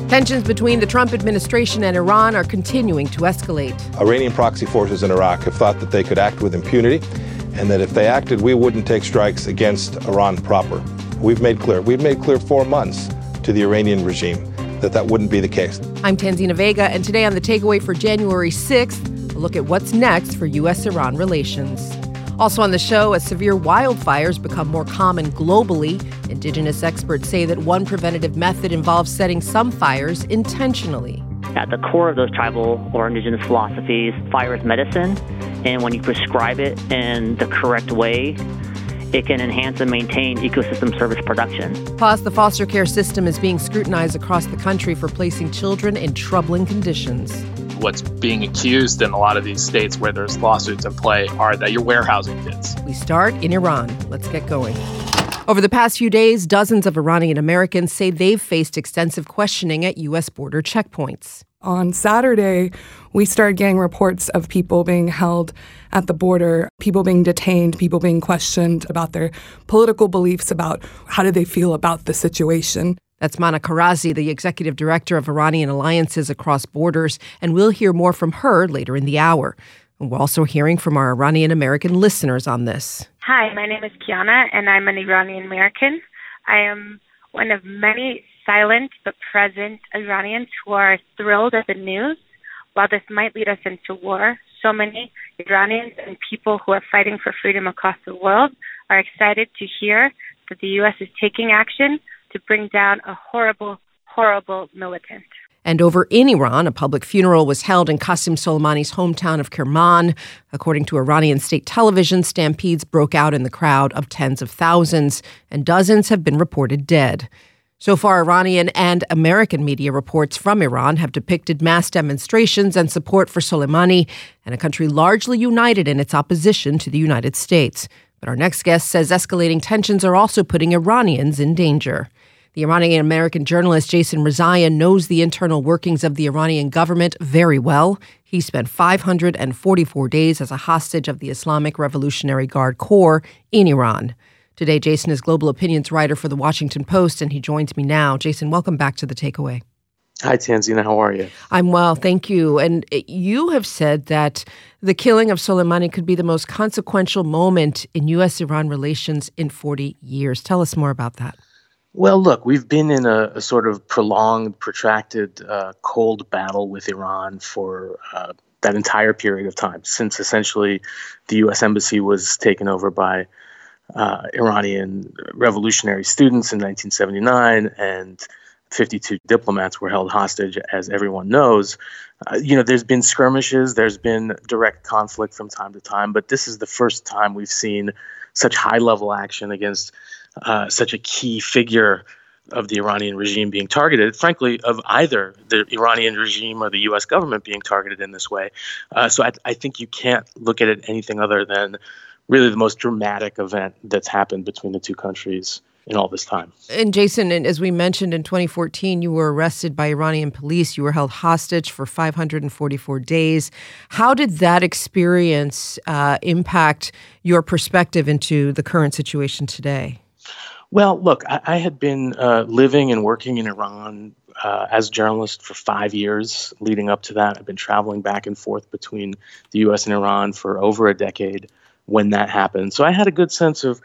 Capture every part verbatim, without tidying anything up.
Tensions between the Trump administration and Iran are continuing to escalate. Iranian proxy forces in Iraq have thought that they could act with impunity and that if they acted, we wouldn't take strikes against Iran proper. We've made clear, we've made clear for months to the Iranian regime that that wouldn't be the case. I'm Tanzina Vega, and today on The Takeaway for January sixth, a look at what's next for U S Iran relations. Also on the show, as severe wildfires become more common globally, indigenous experts say that one preventative method involves setting some fires intentionally. At the core of those tribal or indigenous philosophies, fire is medicine, and when you prescribe it in the correct way, it can enhance and maintain ecosystem service production. Plus, the foster care system is being scrutinized across the country for placing children in troubling conditions. What's being accused in a lot of these states where there's lawsuits in play are that you're warehousing kids. We start in Iran. Let's get going. Over the past few days, dozens of Iranian Americans say they've faced extensive questioning at U S border checkpoints. On Saturday, we started getting reports of people being held at the border, people being detained, people being questioned about their political beliefs, about how do they feel about the situation. That's Mana Karazi, the executive director of Iranian Alliances Across Borders, and we'll hear more from her later in the hour. And we're also hearing from our Iranian American listeners on this. Hi, my name is Kiana, and I'm an Iranian American. I am one of many silent but present Iranians who are thrilled at the news. While this might lead us into war, so many Iranians and people who are fighting for freedom across the world are excited to hear that the U S is taking action to bring down a horrible, horrible militant. And over in Iran, a public funeral was held in Qasem Soleimani's hometown of Kerman. According to Iranian state television, stampedes broke out in the crowd of tens of thousands, and dozens have been reported dead. So far, Iranian and American media reports from Iran have depicted mass demonstrations and support for Soleimani, and a country largely united in its opposition to the United States. But our next guest says escalating tensions are also putting Iranians in danger. The Iranian-American journalist Jason Rezaian knows the internal workings of the Iranian government very well. He spent five hundred forty-four days as a hostage of the Islamic Revolutionary Guard Corps in Iran. Today, Jason is global opinions writer for The Washington Post, and he joins me now. Jason, welcome back to The Takeaway. Hi, Tanzina. How are you? I'm well, thank you. And you have said that the killing of Soleimani could be the most consequential moment in U S Iran relations in forty years. Tell us more about that. Well, look, we've been in a, a sort of prolonged, protracted, uh, cold battle with Iran for uh, that entire period of time, since essentially the U S embassy was taken over by uh, Iranian revolutionary students in nineteen seventy-nine, and fifty-two diplomats were held hostage, as everyone knows. Uh, you know, there's been skirmishes, there's been direct conflict from time to time, but this is the first time we've seen such high-level action against uh, such a key figure of the Iranian regime being targeted, frankly, of either the Iranian regime or the U S government being targeted in this way. Uh, so I, I think you can't look at it anything other than really the most dramatic event that's happened between the two countries in all this time. And Jason, as we mentioned, in twenty fourteen, you were arrested by Iranian police. You were held hostage for five hundred forty-four days. How did that experience uh, impact your perspective into the current situation today? Well, look, I, I had been uh, living and working in Iran uh, as a journalist for five years leading up to that. I've been traveling back and forth between the U S and Iran for over a decade when that happened. So I had a good sense of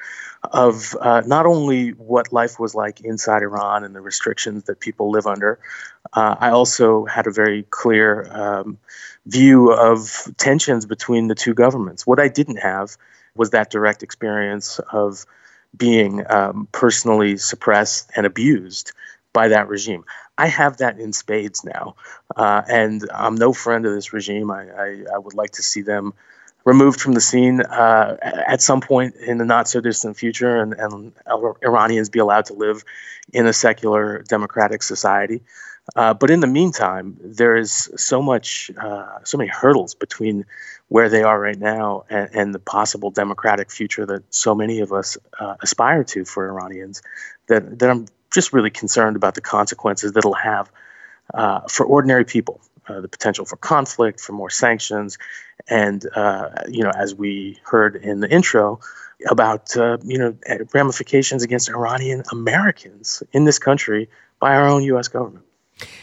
of uh, not only what life was like inside Iran and the restrictions that people live under, uh, I also had a very clear um, view of tensions between the two governments. What I didn't have was that direct experience of being um, personally suppressed and abused by that regime. I have that in spades now, uh, and I'm no friend of this regime. I, I, I would like to see them removed from the scene uh, at some point in the not-so-distant future, and, and Iranians be allowed to live in a secular, democratic society. Uh, but in the meantime, there is so much, uh, so many hurdles between where they are right now and, and the possible democratic future that so many of us uh, aspire to for Iranians, that, that I'm just really concerned about the consequences that it'll have uh, for ordinary people. Uh, the potential for conflict, for more sanctions, and, uh, you know, as we heard in the intro, about, uh, you know, ramifications against Iranian Americans in this country by our own U S government.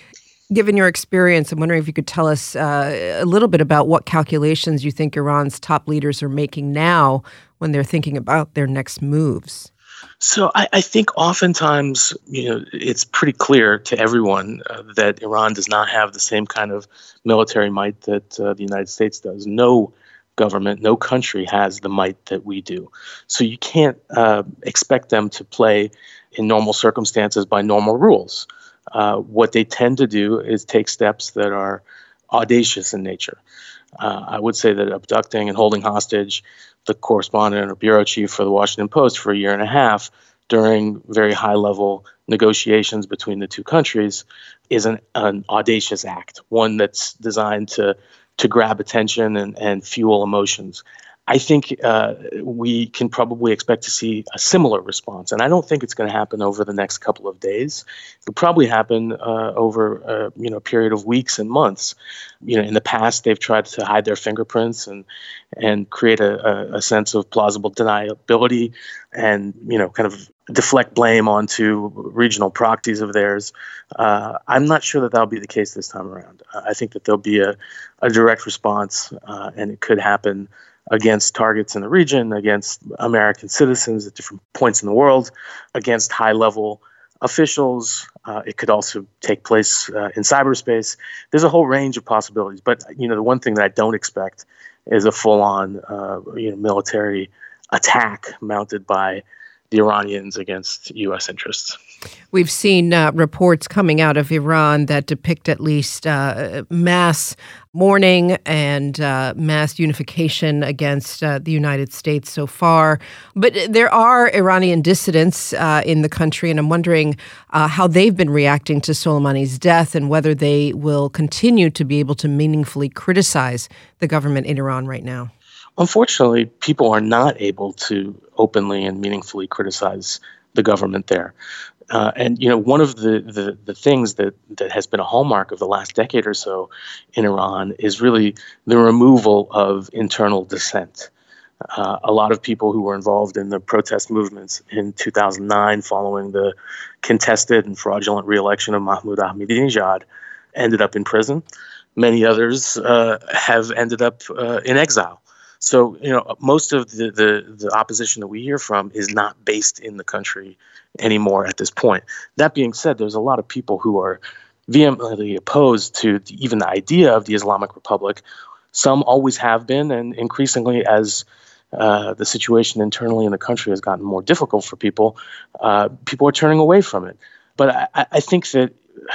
Given your experience, I'm wondering if you could tell us uh, a little bit about what calculations you think Iran's top leaders are making now when they're thinking about their next moves. So I, I think oftentimes, you know, it's pretty clear to everyone uh, that Iran does not have the same kind of military might that uh, the United States does. No government, no country has the might that we do. So you can't uh, expect them to play in normal circumstances by normal rules. Uh, what they tend to do is take steps that are audacious in nature. Uh, I would say that abducting and holding hostage the correspondent or bureau chief for the Washington Post for a year and a half during very high-level negotiations between the two countries is an, an audacious act, one that's designed to to grab attention and, and fuel emotions. I think uh, we can probably expect to see a similar response. And I don't think it's going to happen over the next couple of days. It'll probably happen uh, over uh, you know, a period of weeks and months. You know, in the past, they've tried to hide their fingerprints and and create a, a, a sense of plausible deniability and, you know, kind of deflect blame onto regional proxies of theirs. Uh, I'm not sure that that'll be the case this time around. Uh, I think that there'll be a, a direct response, uh, and it could happen against targets in the region, against American citizens at different points in the world, against high-level officials. Uh, it could also take place uh, in cyberspace. There's a whole range of possibilities. But, you know, the one thing that I don't expect is a full-on, uh, you know, military attack mounted by the Iranians against U S interests. We've seen uh, reports coming out of Iran that depict at least uh, mass mourning and uh, mass unification against uh, the United States so far. But there are Iranian dissidents uh, in the country, and I'm wondering uh, how they've been reacting to Soleimani's death and whether they will continue to be able to meaningfully criticize the government in Iran right now. Unfortunately, people are not able to openly and meaningfully criticize the government there. Uh, and, you know, one of the, the, the things that, that has been a hallmark of the last decade or so in Iran is really the removal of internal dissent. Uh, a lot of people who were involved in the protest movements in two thousand nine following the contested and fraudulent re-election of Mahmoud Ahmadinejad ended up in prison. Many others uh, have ended up uh, in exile. So, you know, most of the, the, the opposition that we hear from is not based in the country anymore at this point. That being said, there's a lot of people who are vehemently opposed to the, even the idea of the Islamic Republic. Some always have been, and increasingly as uh, the situation internally in the country has gotten more difficult for people, uh, people are turning away from it. But I, I think that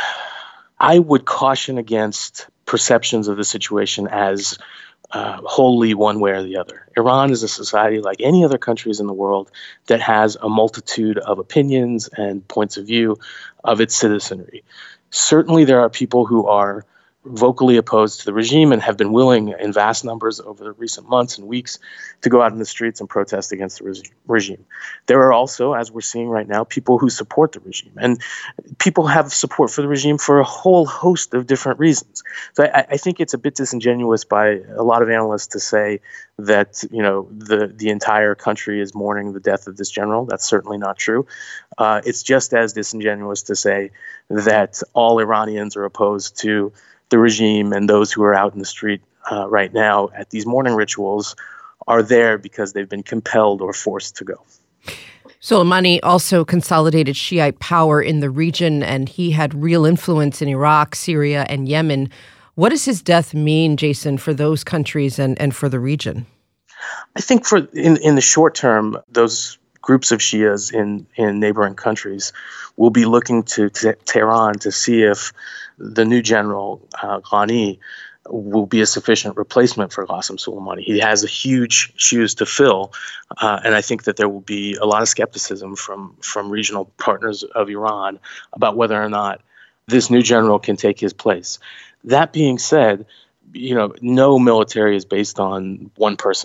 I would caution against perceptions of the situation as Uh, wholly one way or the other. Iran is a society like any other countries in the world that has a multitude of opinions and points of view of its citizenry. Certainly there are people who are vocally opposed to the regime and have been willing in vast numbers over the recent months and weeks to go out in the streets and protest against the re- regime. There are also, as we're seeing right now, people who support the regime. And people have support for the regime for a whole host of different reasons. So I, I think it's a bit disingenuous by a lot of analysts to say that, you know, the, the entire country is mourning the death of this general. That's certainly not true. Uh, it's just as disingenuous to say that all Iranians are opposed to the regime and those who are out in the street uh, right now at these mourning rituals are there because they've been compelled or forced to go. Soleimani also consolidated Shiite power in the region, and he had real influence in Iraq, Syria, and Yemen. What does his death mean, Jason, for those countries and, and for the region? I think for in, in the short term, those groups of Shias in, in neighboring countries will be looking to t- Tehran to see if the new general, uh, Ghani, will be a sufficient replacement for Qasem Soleimani. He has a huge shoes to fill, uh, and I think that there will be a lot of skepticism from, from regional partners of Iran about whether or not this new general can take his place. That being said, you know, no military is based on one person,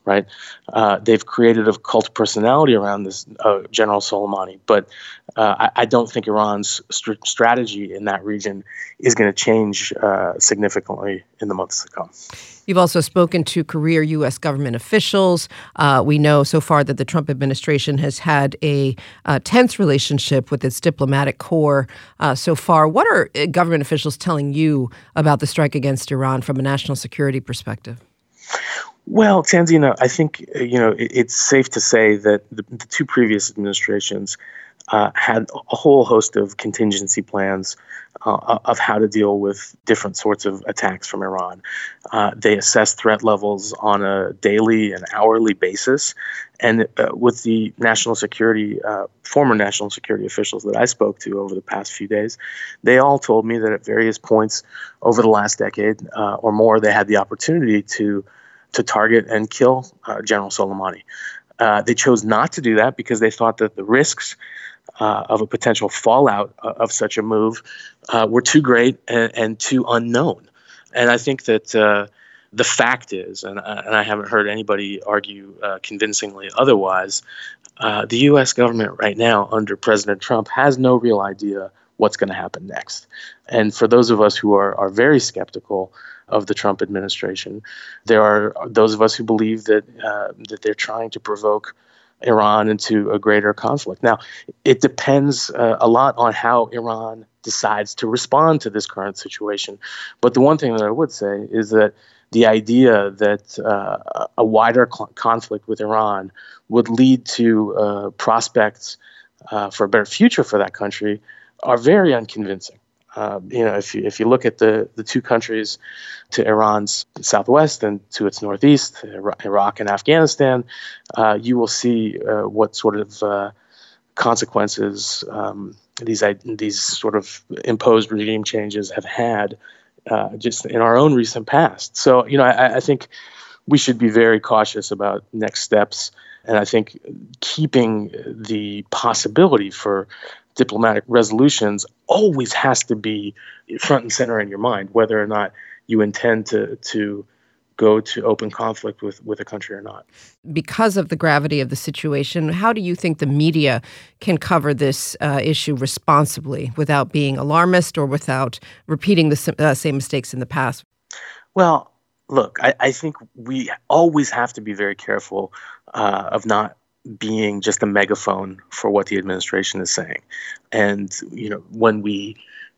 right? Uh, they've created a cult personality around this uh, General Soleimani, but uh, I, I don't think Iran's st- strategy in that region is going to change uh, significantly in the months to come. You've also spoken to career U S government officials. Uh, we know so far that the Trump administration has had a uh, tense relationship with its diplomatic corps uh, so far. What are government officials telling you about the strike against Iran from a national security perspective? Well, Tanzina, I think you know it, it's safe to say that the, the two previous administrations uh, had a whole host of contingency plans uh, of how to deal with different sorts of attacks from Iran. Uh, they assess threat levels on a daily and hourly basis. And uh, with the national security, uh, former national security officials that I spoke to over the past few days, they all told me that at various points over the last decade uh, or more, they had the opportunity to to target and kill uh, General Soleimani. Uh, they chose not to do that because they thought that the risks uh, of a potential fallout of such a move uh, were too great and, and too unknown. And I think that uh, the fact is, and, and I haven't heard anybody argue uh, convincingly otherwise, uh, the U S government right now under President Trump has no real idea what's going to happen next. And for those of us who are, are very skeptical of the Trump administration, there are those of us who believe that uh, that they're trying to provoke Iran into a greater conflict. Now, it depends uh, a lot on how Iran decides to respond to this current situation. But the one thing that I would say is that the idea that uh, a wider cl- conflict with Iran would lead to uh, prospects uh, for a better future for that country are very unconvincing. Uh, you know, if you if you look at the, the two countries to Iran's southwest and to its northeast, Iraq and Afghanistan, uh, you will see uh, what sort of uh, consequences um, these these sort of imposed regime changes have had uh, just in our own recent past. So, you know, I, I think we should be very cautious about next steps, and I think keeping the possibility for diplomatic resolutions always has to be front and center in your mind, whether or not you intend to to go to open conflict with, with a country or not. Because of the gravity of the situation, how do you think the media can cover this uh, issue responsibly without being alarmist or without repeating the uh, same mistakes in the past? Well, look, I, I think we always have to be very careful uh, of not being just a megaphone for what the administration is saying. And, you know, when we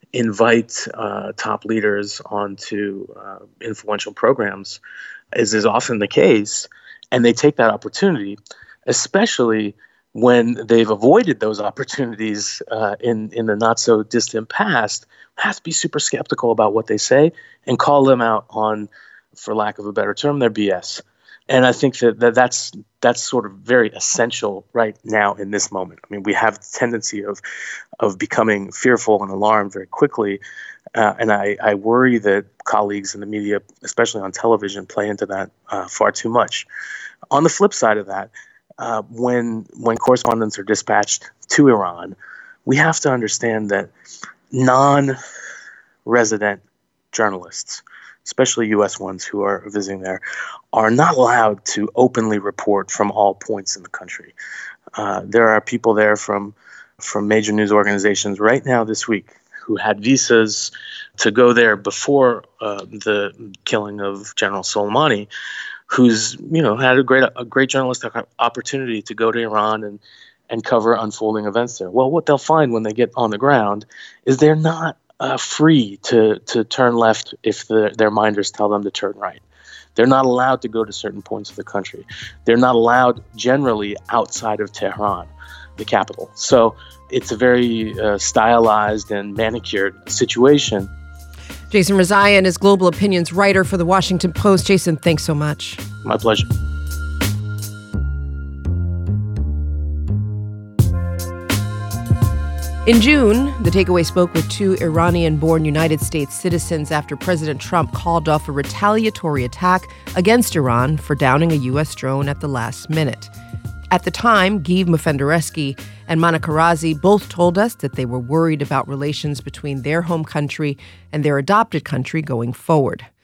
invite uh, top leaders onto uh, influential programs, as is often the case, and they take that opportunity, especially when they've avoided those opportunities uh, in, in the not-so-distant past, have to be super skeptical about what they say and call them out on, for lack of a better term, their B S. And I think that, that that's that's sort of very essential right now in this moment. I mean, we have the tendency of of becoming fearful and alarmed very quickly. Uh, and I, I worry that colleagues in the media, especially on television, play into that uh, far too much. On the flip side of that, uh, when when correspondents are dispatched to Iran, we have to understand that non-resident journalists, especially U S ones who are visiting there, are not allowed to openly report from all points in the country. Uh, there are people there from from major news organizations right now this week who had visas to go there before uh, the killing of General Soleimani, who's you know had a great a great journalistic opportunity to go to Iran and and cover unfolding events there. Well, what they'll find when they get on the ground is they're not Uh, free to to turn left if the, their minders tell them to turn right. They're not allowed to go to certain points of the country. They're not allowed generally outside of Tehran, the capital. So it's a very uh, stylized and manicured situation. Jason Rezaian is Global Opinions writer for The Washington Post. Jason, thanks so much. My pleasure. In June, The Takeaway spoke with two Iranian-born United States citizens after President Trump called off a retaliatory attack against Iran for downing a U S drone at the last minute. At the time, Giv Mufenderesky and Monica Razi both told us that they were worried about relations between their home country and their adopted country going forward.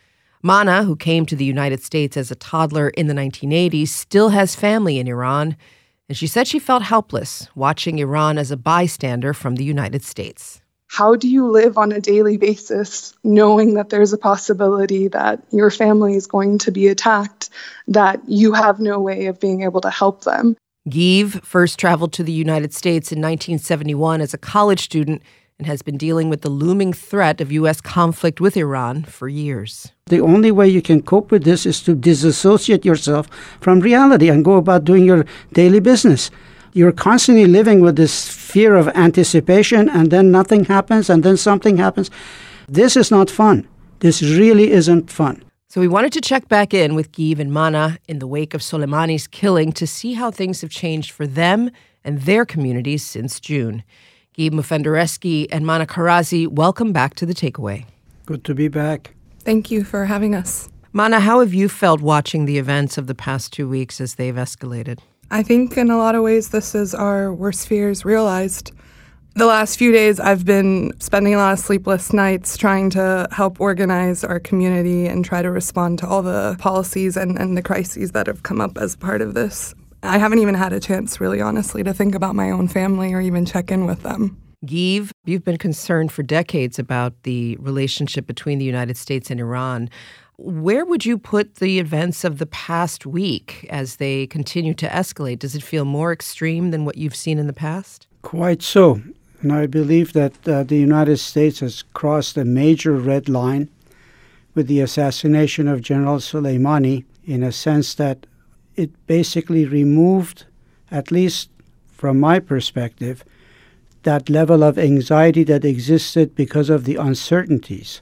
Mana, who came to the United States as a toddler in the nineteen eighties, still has family in Iran, and she said she felt helpless watching Iran as a bystander from the United States. How do you live on a daily basis knowing that there's a possibility that your family is going to be attacked, that you have no way of being able to help them? Geev first traveled to the United States in nineteen seventy-one as a college student and has been dealing with the looming threat of U S conflict with Iran for years. The only way you can cope with this is to disassociate yourself from reality and go about doing your daily business. You're constantly living with this fear of anticipation, and then nothing happens, and then something happens. This is not fun. This really isn't fun. So we wanted to check back in with Geev and Mana in the wake of Soleimani's killing to see how things have changed for them and their communities since June. Geev Mufenderesky and Mana Karazi, welcome back to The Takeaway. Good to be back. Thank you for having us. Mana, how have you felt watching the events of the past two weeks as they've escalated? I think in a lot of ways this is our worst fears realized. The last few days I've been spending a lot of sleepless nights trying to help organize our community and try to respond to all the policies and, and the crises that have come up as part of this. I haven't even had a chance, really honestly, to think about my own family or even check in with them. Geev, you've been concerned for decades about the relationship between the United States and Iran. Where would you put the events of the past week as they continue to escalate? Does it feel more extreme than what you've seen in the past? Quite so. And I believe that uh, the United States has crossed a major red line with the assassination of General Soleimani, in a sense that it basically removed, at least from my perspective, that level of anxiety that existed because of the uncertainties.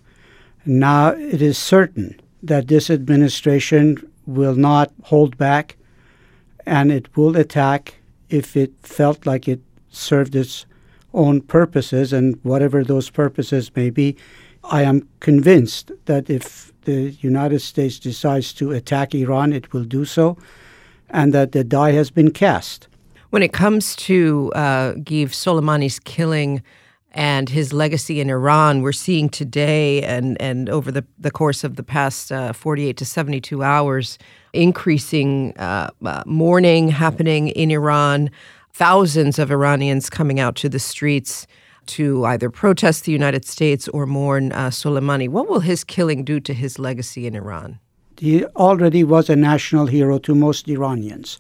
Now it is certain that this administration will not hold back, and it will attack if it felt like it served its own purposes, and whatever those purposes may be. I am convinced that if the United States decides to attack Iran, it will do so, and that the die has been cast. When it comes to uh, Geev Soleimani's killing and his legacy in Iran, we're seeing today and, and over the, the course of the past uh, forty-eight to seventy-two hours, increasing uh, uh, mourning happening in Iran, thousands of Iranians coming out to the streets to either protest the United States or mourn uh, Soleimani. What will his killing do to his legacy in Iran? He already was a national hero to most Iranians,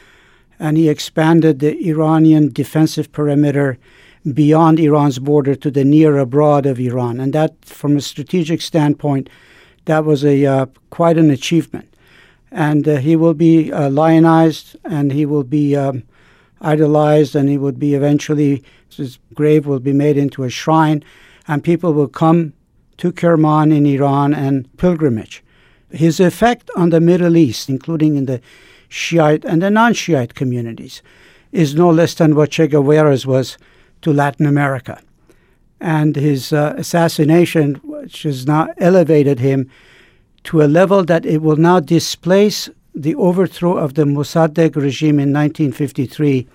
and he expanded the Iranian defensive perimeter beyond Iran's border to the near abroad of Iran. And that, from a strategic standpoint, that was a uh, quite an achievement. And uh, he will be uh, lionized, and he will be um, idolized, and he would be eventually, his grave will be made into a shrine, and people will come to Kerman in Iran and pilgrimage. His effect on the Middle East, including in the Shiite and the non-Shiite communities, is no less than what Che Guevara's was to Latin America. And his uh, assassination, which has now elevated him to a level that it will now displace the overthrow of the Mossadegh regime in nineteen fifty-three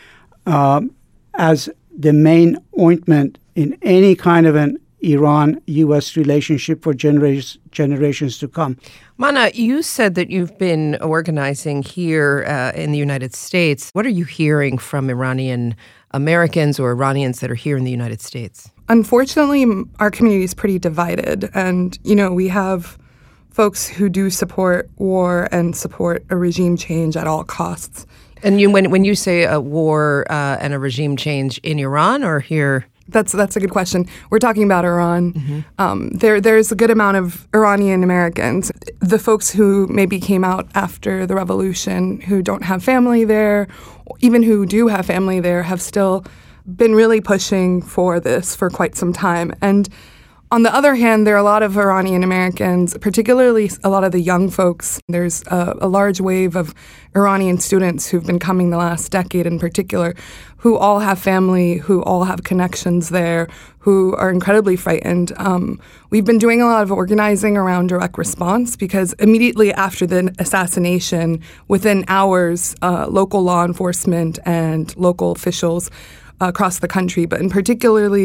um, as the main ointment in any kind of an Iran-U S relationship for genera- generations to come. Mana, you said that you've been organizing here uh, in the United States. What are you hearing from Iranian Americans or Iranians that are here in the United States? Unfortunately, our community is pretty divided. And, you know, we have folks who do support war and support a regime change at all costs. And you, when when you say a war uh, and a regime change in Iran or here? That's that's a good question. We're talking about Iran. Mm-hmm. Um, there there's a good amount of Iranian Americans, the folks who maybe came out after the revolution, who don't have family there, even who do have family there, have still been really pushing for this for quite some time. And on the other hand, there are a lot of Iranian Americans, particularly a lot of the young folks. There's a, a large wave of Iranian students who've been coming the last decade in particular, who all have family, who all have connections there, who are incredibly frightened. Um, we've been doing a lot of organizing around direct response because immediately after the assassination, within hours, uh, local law enforcement and local officials across the country, but in particularly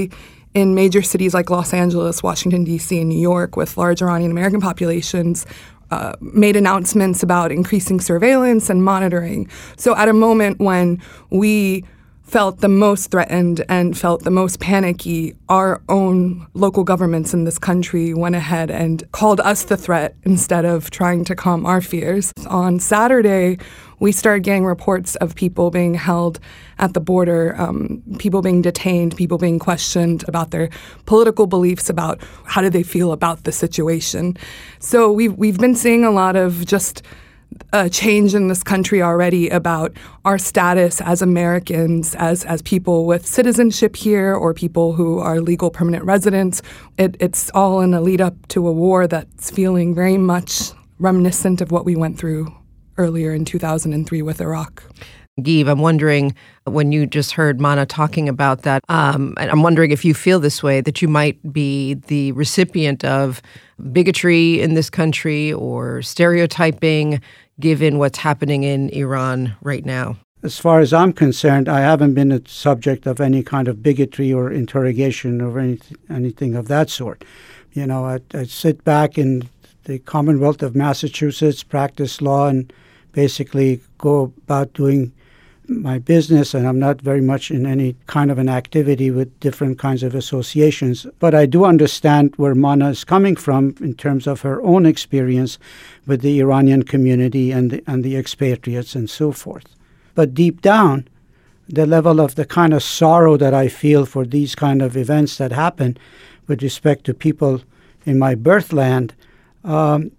in major cities like Los Angeles, Washington, D C, and New York with large Iranian American populations uh, made announcements about increasing surveillance and monitoring. So at a moment when we felt the most threatened and felt the most panicky, our own local governments in this country went ahead and called us the threat instead of trying to calm our fears. On Saturday, we started getting reports of people being held at the border, um, people being detained, people being questioned about their political beliefs, about how do they feel about the situation. So we've, we've been seeing a lot of just a change in this country already about our status as Americans, as as people with citizenship here or people who are legal permanent residents. It, it's all in a lead up to a war that's feeling very much reminiscent of what we went through earlier in two thousand three with Iraq. Geev, I'm wondering, when you just heard Mana talking about that, um, and I'm wondering if you feel this way, that you might be the recipient of bigotry in this country or stereotyping, given what's happening in Iran right now. As far as I'm concerned, I haven't been a subject of any kind of bigotry or interrogation or any, anything of that sort. You know, I, I sit back in the Commonwealth of Massachusetts, practice law, and basically go about doing my business, and I'm not very much in any kind of an activity with different kinds of associations. But I do understand where Mana is coming from in terms of her own experience with the Iranian community and the, and the expatriates and so forth. But deep down, the level of the kind of sorrow that I feel for these kind of events that happen with respect to people in my birthland um,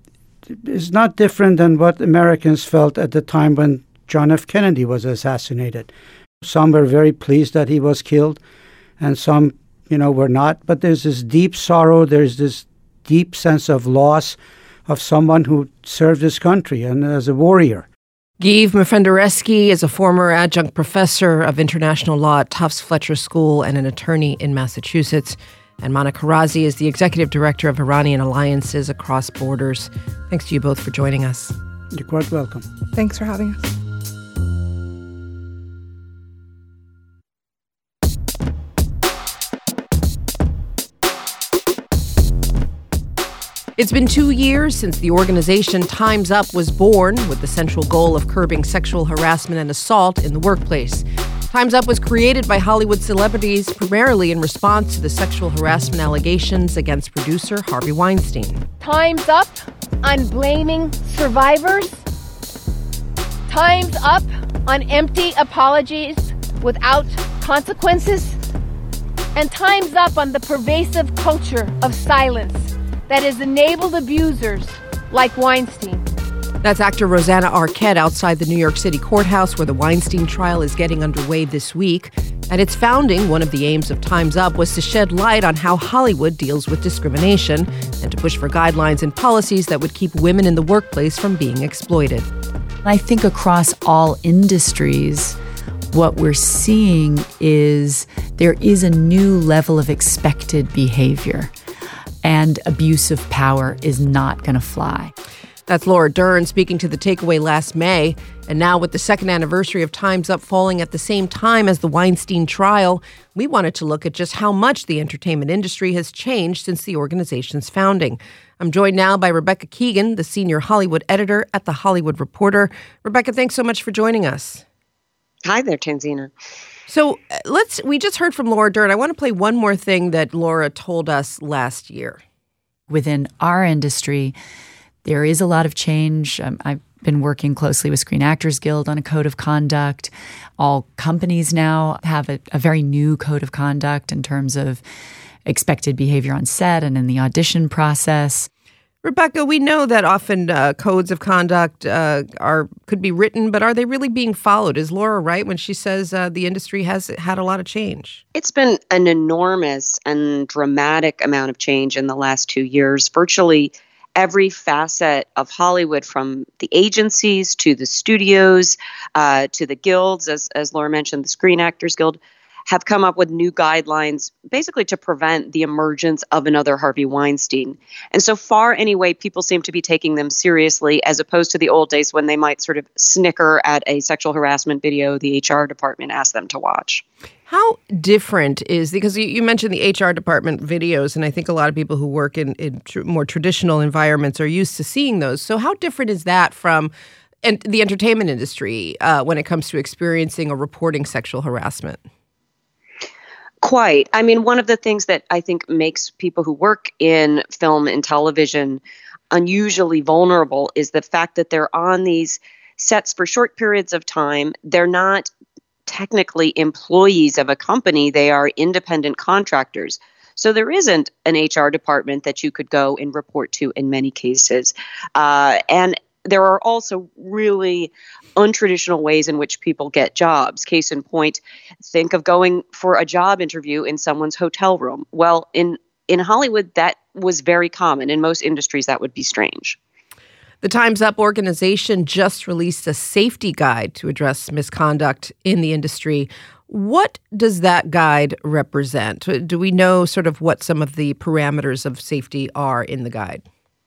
is not different than what Americans felt at the time when John F. Kennedy was assassinated. Some were very pleased that he was killed, and some, you know, were not. But there's this deep sorrow, there's this deep sense of loss of someone who served his country and as a warrior. Geev Mefendereski is a former adjunct professor of international law at Tufts Fletcher School and an attorney in Massachusetts. And Mana Karazi is the executive director of Iranian Alliances Across Borders. Thanks to you both for joining us. You're quite welcome. Thanks for having us. It's been two years since the organization Time's Up was born, with the central goal of curbing sexual harassment and assault in the workplace. Time's Up was created by Hollywood celebrities primarily in response to the sexual harassment allegations against producer Harvey Weinstein. Time's Up on blaming survivors. Time's Up on empty apologies without consequences. And Time's Up on the pervasive culture of silence that has enabled abusers like Weinstein. That's actor Rosanna Arquette outside the New York City courthouse where the Weinstein trial is getting underway this week. At its founding, one of the aims of Time's Up was to shed light on how Hollywood deals with discrimination and to push for guidelines and policies that would keep women in the workplace from being exploited. I think across all industries, what we're seeing is there is a new level of expected behavior. And abuse of power is not going to fly. That's Laura Dern speaking to The Takeaway last May. And now with the second anniversary of Time's Up falling at the same time as the Weinstein trial, we wanted to look at just how much the entertainment industry has changed since the organization's founding. I'm joined now by Rebecca Keegan, the senior Hollywood editor at The Hollywood Reporter. Rebecca, thanks so much for joining us. Hi there, Tanzina. So uh, let's, we just heard from Laura Dern. I want to play one more thing that Laura told us last year. Within our industry, there is a lot of change. Um, I've been working closely with Screen Actors Guild on a code of conduct. All companies now have a, a very new code of conduct in terms of expected behavior on set and in the audition process. Rebecca, we know that often uh, codes of conduct uh, are could be written, but are they really being followed? Is Laura right when she says uh, the industry has had a lot of change? It's been an enormous and dramatic amount of change in the last two years. Virtually every facet of Hollywood, from the agencies to the studios uh, to the guilds, as, as Laura mentioned, the Screen Actors Guild, have come up with new guidelines basically to prevent the emergence of another Harvey Weinstein. And so far, anyway, people seem to be taking them seriously, as opposed to the old days when they might sort of snicker at a sexual harassment video the H R department asked them to watch. How different is, because you, you mentioned the H R department videos, and I think a lot of people who work in, in tr- more traditional environments are used to seeing those. So how different is that from and the entertainment industry uh, when it comes to experiencing or reporting sexual harassment? Quite. I mean, one of the things that I think makes people who work in film and television unusually vulnerable is the fact that they're on these sets for short periods of time. They're not technically employees of a company. They are independent contractors. So there isn't an H R department that you could go and report to in many cases. Uh, and there are also really untraditional ways in which people get jobs. Case in point, think of going for a job interview in someone's hotel room. Well, in, in Hollywood, that was very common. In most industries, that would be strange. The Time's Up organization just released a safety guide to address misconduct in the industry. What does that guide represent? Do we know sort of what some of the parameters of safety are in the guide?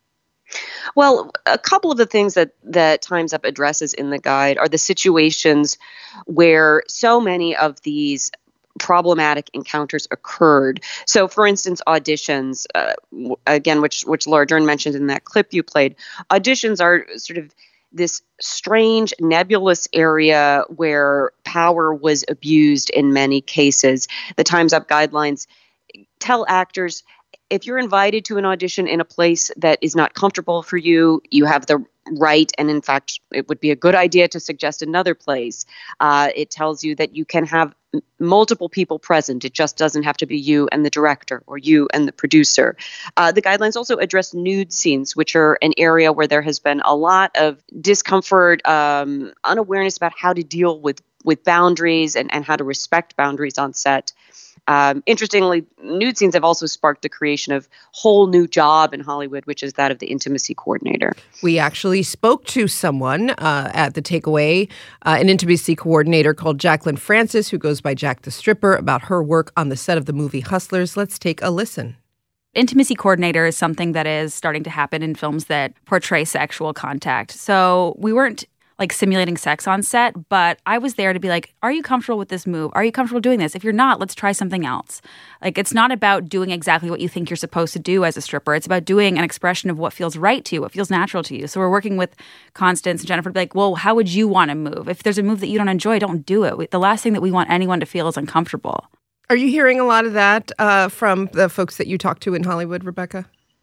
Well, a couple of the things that, that Time's Up addresses in the guide are the situations where so many of these problematic encounters occurred. So, for instance, auditions, uh, again, which which Laura Dern mentioned in that clip you played, auditions are sort of this strange, nebulous area where power was abused in many cases. The Time's Up guidelines tell actors, if you're invited to an audition in a place that is not comfortable for you, you have the right, and in fact, it would be a good idea to suggest another place. Uh, it tells you that you can have m- multiple people present. It just doesn't have to be you and the director or you and the producer. Uh, the guidelines also address nude scenes, which are an area where there has been a lot of discomfort, um, unawareness about how to deal with, with boundaries and, and how to respect boundaries on set. Um, interestingly, nude scenes have also sparked the creation of a whole new job in Hollywood, which is that of the intimacy coordinator. We actually spoke to someone uh, at the Takeaway, uh, an intimacy coordinator called Jacqueline Francis, who goes by Jack the Stripper, about her work on the set of the movie Hustlers. Let's take a listen. Intimacy coordinator is something that is starting to happen in films that portray sexual contact. So we weren't like simulating sex on set, but I was there to be like, are you comfortable with this move? Are you comfortable doing this? If you're not, let's try something else. Like, it's not about doing exactly what you think you're supposed to do as a stripper. It's about doing an expression of what feels right to you, what feels natural to you. So we're working with Constance and Jennifer to be like, well, how would you want to move? If there's a move that you don't enjoy, don't do it. The last thing that we want anyone to feel is uncomfortable. Are you hearing a lot of that uh, from the folks that you talk to in Hollywood, Rebecca?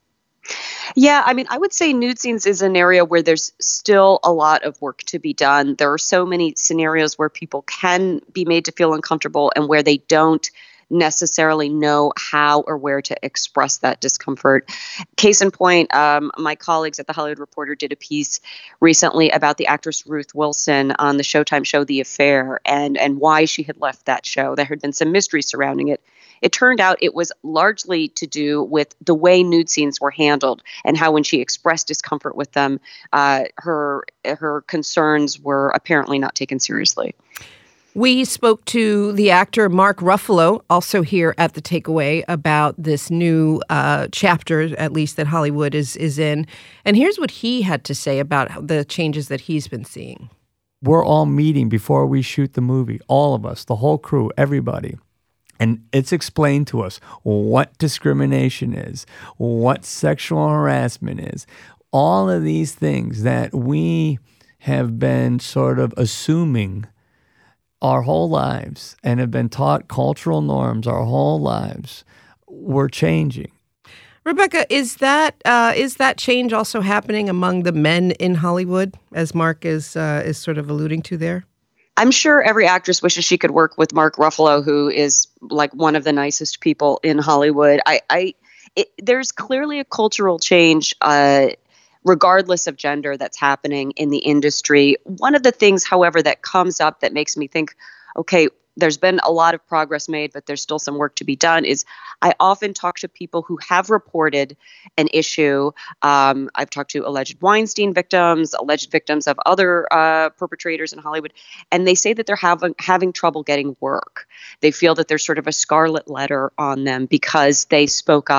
Yeah, I mean, I would say nude scenes is an area where there's still a lot of work to be done. There are so many scenarios where people can be made to feel uncomfortable and where they don't necessarily know how or where to express that discomfort. Case in point, um, my colleagues at The Hollywood Reporter did a piece recently about the actress Ruth Wilson on the Showtime show The Affair and, and why she had left that show. There had been some mystery surrounding it. It turned out it was largely to do with the way nude scenes were handled and how when she expressed discomfort with them, uh, her her concerns were apparently not taken seriously. We spoke to the actor Mark Ruffalo, also here at the Takeaway, about this new uh, chapter, at least that Hollywood is is in. And here's what he had to say about the changes that he's been seeing. We're all meeting before we shoot the movie, all of us, the whole crew, everybody. And it's explained to us what discrimination is, what sexual harassment is, all of these things that we have been sort of assuming our whole lives and have been taught cultural norms our whole lives. We're changing. Rebecca, is that uh, is that change also happening among the men in Hollywood, as Mark is uh, is sort of alluding to there? I'm sure every actress wishes she could work with Mark Ruffalo, who is like one of the nicest people in Hollywood. I, I it, there's clearly a cultural change, uh, regardless of gender, that's happening in the industry. One of the things, however, that comes up that makes me think, okay, there's been a lot of progress made, but there's still some work to be done, is I often talk to people who have reported an issue. Um, I've talked to alleged Weinstein victims, alleged victims of other uh, perpetrators in Hollywood, and they say that they're having having trouble getting work. They feel that there's sort of a scarlet letter on them because they spoke up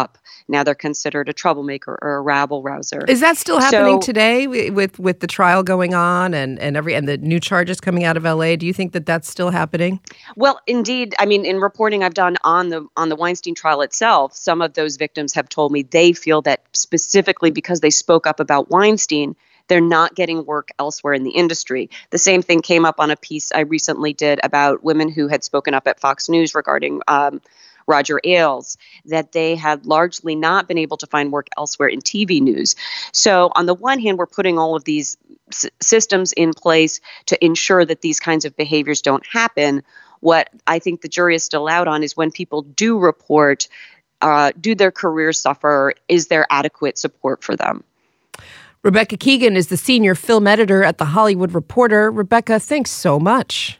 Now they're considered a troublemaker or a rabble rouser. Is that still happening so, today with with the trial going on and, and every and the new charges coming out of L A? Do you think that that's still happening? Well, indeed. I mean, in reporting I've done on the on the Weinstein trial itself, some of those victims have told me they feel that specifically because they spoke up about Weinstein, they're not getting work elsewhere in the industry. The same thing came up on a piece I recently did about women who had spoken up at Fox News regarding um, Roger Ailes, that they had largely not been able to find work elsewhere in T V news. So on the one hand, we're putting all of these s- systems in place to ensure that these kinds of behaviors don't happen. What I think the jury is still out on is when people do report, uh, do their careers suffer? Is there adequate support for them? Rebecca Keegan is the senior film editor at The Hollywood Reporter. Rebecca, thanks so much.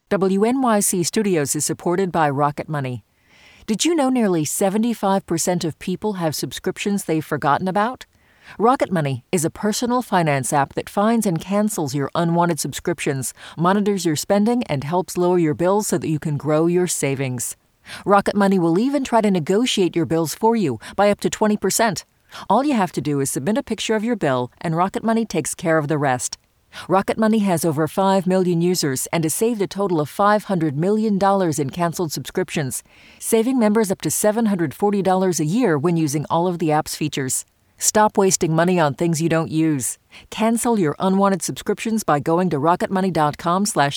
W N Y C Studios is supported by Rocket Money. Did you know nearly seventy-five percent of people have subscriptions they've forgotten about? Rocket Money is a personal finance app that finds and cancels your unwanted subscriptions, monitors your spending, and helps lower your bills so that you can grow your savings. Rocket Money will even try to negotiate your bills for you by up to twenty percent. All you have to do is submit a picture of your bill, and Rocket Money takes care of the rest. Rocket Money has over five million users and has saved a total of five hundred million dollars in canceled subscriptions, saving members up to seven hundred forty dollars a year when using all of the app's features. Stop wasting money on things you don't use. Cancel your unwanted subscriptions by going to rocketmoney.com slash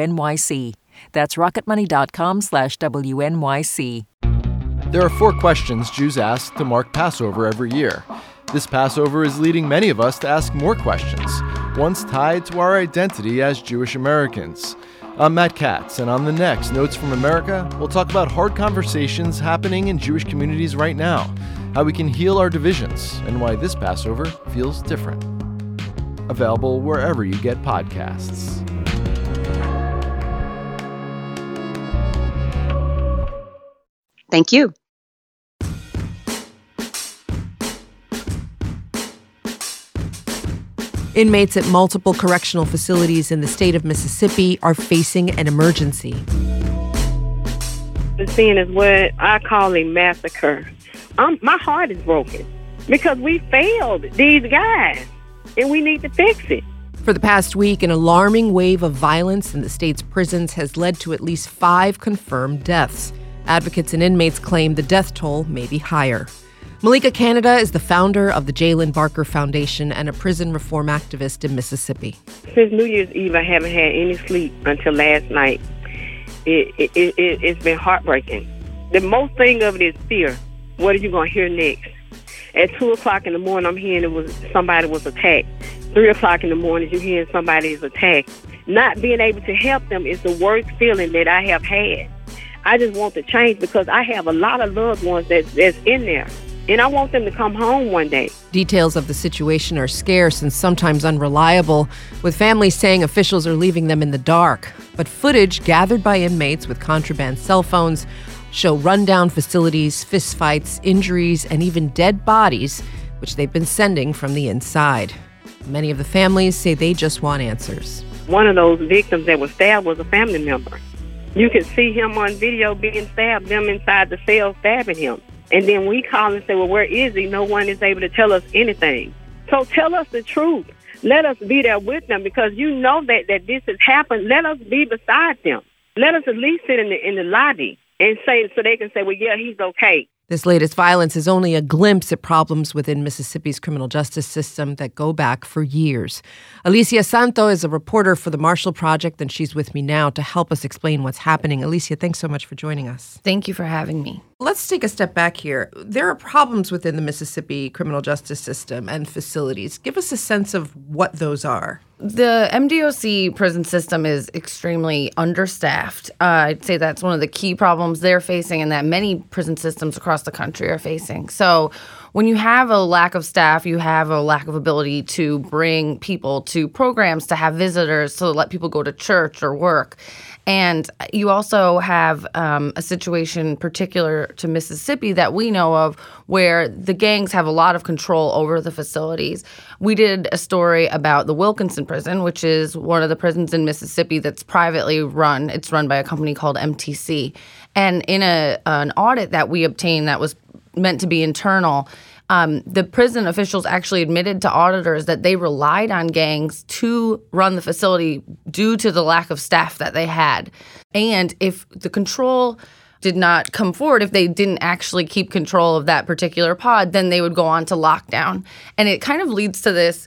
WNYC. That's rocketmoney.com slash WNYC. There are four questions Jews ask to mark Passover every year. This Passover is leading many of us to ask more questions, ones tied to our identity as Jewish Americans. I'm Matt Katz, and on the next Notes from America, we'll talk about hard conversations happening in Jewish communities right now, how we can heal our divisions, and why this Passover feels different. Available wherever you get podcasts. Thank you. Inmates at multiple correctional facilities in the state of Mississippi are facing an emergency. The scene is what I call a massacre. Um, my heart is broken because we failed these guys, and we need to fix it. For the past week, an alarming wave of violence in the state's prisons has led to at least five confirmed deaths. Advocates and inmates claim the death toll may be higher. Malika Canada is the founder of the Jaylen Barker Foundation and a prison reform activist in Mississippi. Since New Year's Eve, I haven't had any sleep until last night. It, it, it, it, it's been heartbreaking. The most thing of it is fear. What are you going to hear next? At two o'clock in the morning, I'm hearing it was somebody was attacked. three o'clock in the morning, you're hearing somebody is attacked. Not being able to help them is the worst feeling that I have had. I just want to change because I have a lot of loved ones that, that's in there. And I want them to come home one day. Details of the situation are scarce and sometimes unreliable, with families saying officials are leaving them in the dark. But footage gathered by inmates with contraband cell phones show rundown facilities, fistfights, injuries, and even dead bodies, which they've been sending from the inside. Many of the families say they just want answers. One of those victims that was stabbed was a family member. You could see him on video being stabbed, them inside the cell stabbing him. And then we call and say, well, where is he? No one is able to tell us anything. So tell us the truth. Let us be there with them because you know that, that this has happened. Let us be beside them. Let us at least sit in the in the lobby and say so they can say, well, yeah, he's okay. This latest violence is only a glimpse at problems within Mississippi's criminal justice system that go back for years. Alicia Santo is a reporter for the Marshall Project, and she's with me now to help us explain what's happening. Alicia, thanks so much for joining us. Thank you for having me. Let's take a step back here. There are problems within the Mississippi criminal justice system and facilities. Give us a sense of what those are. The M D O C prison system is extremely understaffed. Uh, I'd say that's one of the key problems they're facing and that many prison systems across the country are facing. So when you have a lack of staff, you have a lack of ability to bring people to programs, to have visitors, to let people go to church or work. And you also have um, a situation particular to Mississippi that we know of where the gangs have a lot of control over the facilities. We did a story about the Wilkinson prison, which is one of the prisons in Mississippi that's privately run. It's run by a company called M T C. And in a an audit that we obtained that was meant to be internal. Um, the prison officials actually admitted to auditors that they relied on gangs to run the facility due to the lack of staff that they had. And if the control did not come forward, if they didn't actually keep control of that particular pod, then they would go on to lockdown. And it kind of leads to this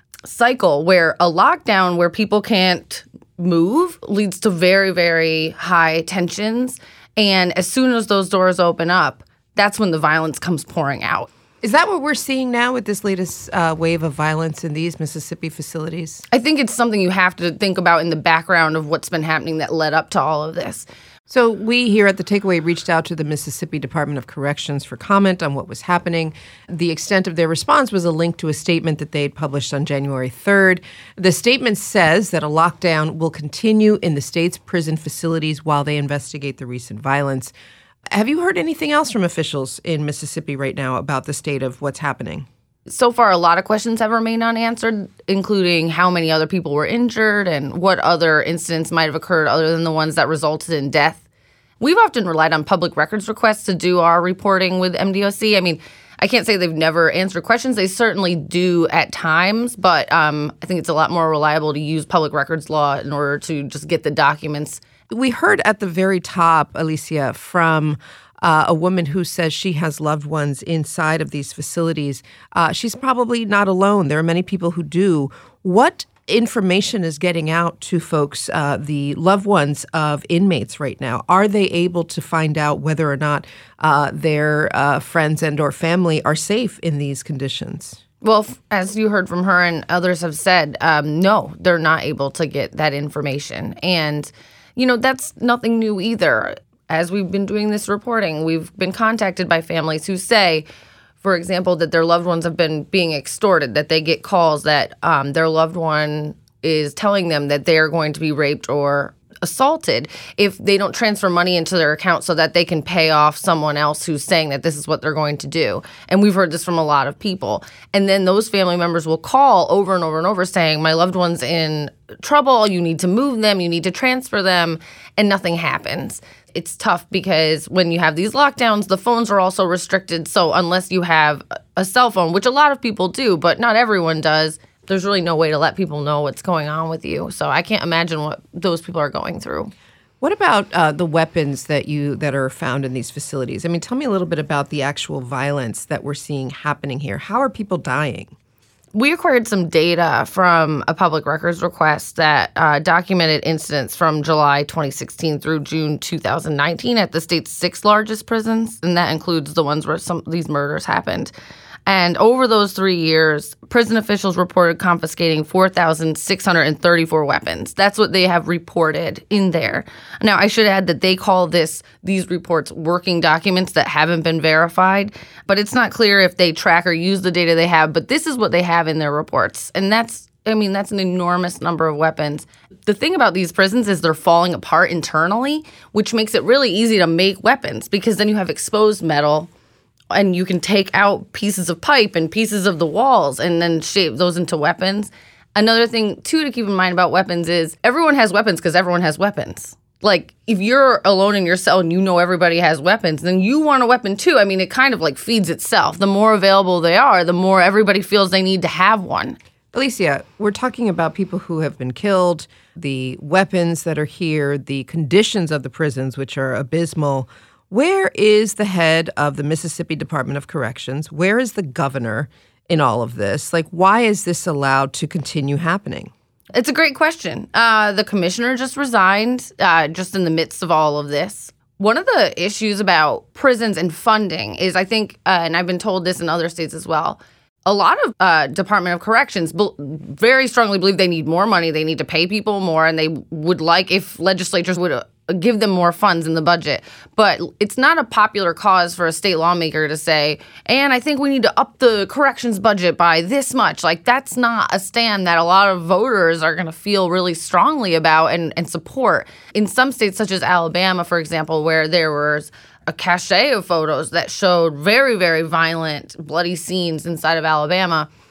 cycle where a lockdown where people can't move leads to very, very high tensions. And as soon as those doors open up, that's when the violence comes pouring out. Is that what we're seeing now with this latest uh, wave of violence in these Mississippi facilities? I think it's something you have to think about in the background of what's been happening that led up to all of this. So we here at The Takeaway reached out to the Mississippi Department of Corrections for comment on what was happening. The extent of their response was a link to a statement that they had published on January third. The statement says that a lockdown will continue in the state's prison facilities while they investigate the recent violence. Have you heard anything else from officials in Mississippi right now about the state of what's happening? So far, a lot of questions have remained unanswered, including how many other people were injured and what other incidents might have occurred other than the ones that resulted in death. We've often relied on public records requests to do our reporting with M D O C. I mean, I can't say they've never answered questions. They certainly do at times, but um, I think it's a lot more reliable to use public records law in order to just get the documents. We heard at the very top, Alicia, from uh, a woman who says she has loved ones inside of these facilities. Uh, she's probably not alone. There are many people who do. What information is getting out to folks, uh, the loved ones of inmates right now? Are they able to find out whether or not uh, their uh, friends and or family are safe in these conditions? Well, as you heard from her and others have said, um, no, they're not able to get that information. And, you know, that's nothing new either. As we've been doing this reporting, we've been contacted by families who say, for example, that their loved ones have been being extorted, that they get calls that um, their loved one is telling them that they are going to be raped or assaulted if they don't transfer money into their account so that they can pay off someone else who's saying that this is what they're going to do. And we've heard this from a lot of people. And then those family members will call over and over and over saying, my loved one's in trouble, you need to move them, you need to transfer them, and nothing happens. It's tough because when you have these lockdowns, the phones are also restricted. So unless you have a cell phone, which a lot of people do, but not everyone does, there's really no way to let people know what's going on with you. So I can't imagine what those people are going through. What about uh, the weapons that you that are found in these facilities? I mean, tell me a little bit about the actual violence that we're seeing happening here. How are people dying? We acquired some data from a public records request that uh, documented incidents from July twenty sixteen through June two thousand nineteen at the state's six largest prisons, and that includes the ones where some of these murders happened. And over those three years, prison officials reported confiscating four thousand six hundred thirty-four weapons. That's what they have reported in there. Now, I should add that they call this these reports working documents that haven't been verified, but it's not clear if they track or use the data they have. But this is what they have in their reports. And that's, I mean, that's an enormous number of weapons. The thing about these prisons is they're falling apart internally, which makes it really easy to make weapons because then you have exposed metal, and you can take out pieces of pipe and pieces of the walls and then shape those into weapons. Another thing, too, to keep in mind about weapons is everyone has weapons because everyone has weapons. Like, if you're alone in your cell and you know everybody has weapons, then you want a weapon, too. I mean, it kind of, like, feeds itself. The more available they are, the more everybody feels they need to have one. Alicia, we're talking about people who have been killed, the weapons that are here, the conditions of the prisons, which are abysmal. Where is the head of the Mississippi Department of Corrections? Where is the governor in all of this? Like, why is this allowed to continue happening? It's a great question. Uh, the commissioner just resigned uh, just in the midst of all of this. One of the issues about prisons and funding is, I think, uh, and I've been told this in other states as well, a lot of uh, Department of Corrections be- very strongly believe they need more money, they need to pay people more, and they would like if legislatures would uh, give them more funds in the budget. But it's not a popular cause for a state lawmaker to say, and I think we need to up the corrections budget by this much. Like, that's not a stand that a lot of voters are going to feel really strongly about and, and support. In some states, such as Alabama, for example, where there was a cache of photos that showed very, very violent, bloody scenes inside of Alabama,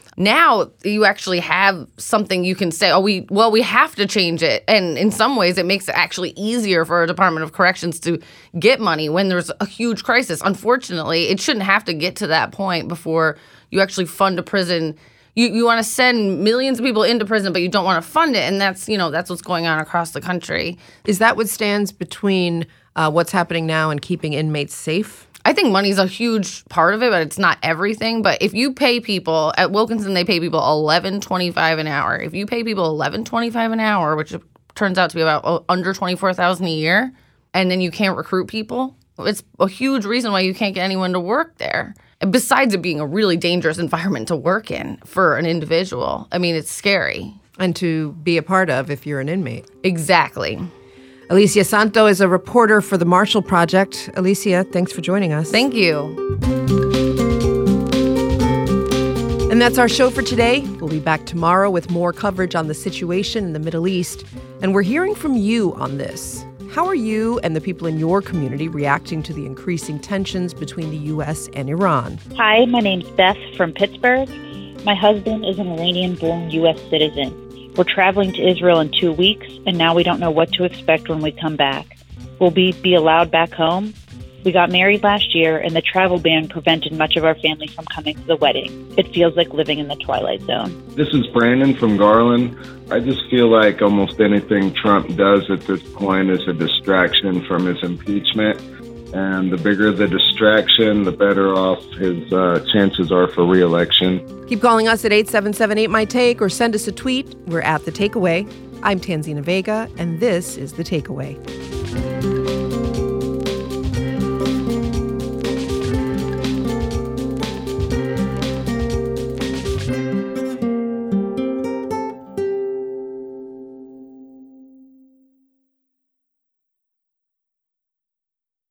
Now you actually have something you can say, oh, we well, we have to change it. And in some ways, it makes it actually easier for a Department of Corrections to get money when there's a huge crisis. Unfortunately, it shouldn't have to get to that point before you actually fund a prison. You you want to send millions of people into prison, but you don't want to fund it. And that's, you know, that's what's going on across the country. Is that what stands between uh, what's happening now and keeping inmates safe? I think money's a huge part of it, but it's not everything. But if you pay people, at Wilkinson, they pay people eleven twenty-five an hour. If you pay people eleven twenty-five an hour, which turns out to be about under twenty-four thousand a year, and then you can't recruit people, it's a huge reason why you can't get anyone to work there. Besides it being a really dangerous environment to work in for an individual. I mean, it's scary. And to be a part of if you're an inmate. Exactly. Alicia Santo is a reporter for the Marshall Project. Alicia, thanks for joining us. Thank you. And that's our show for today. We'll be back tomorrow with more coverage on the situation in the Middle East. And we're hearing from you on this. How are you and the people in your community reacting to the increasing tensions between the U S and Iran? Hi, my name's Beth from Pittsburgh. My husband is an Iranian-born U S citizen. We're traveling to Israel in two weeks, and now we don't know what to expect when we come back. Will we be allowed back home? We got married last year, and the travel ban prevented much of our family from coming to the wedding. It feels like living in the Twilight Zone. This is Brandon from Garland. I just feel like almost anything Trump does at this point is a distraction from his impeachment. And the bigger the distraction, the better off his uh, chances are for re-election. Keep calling us at eight seven seven eight, M Y Take or send us a tweet. We're at The Takeaway. I'm Tanzina Vega, and this is The Takeaway.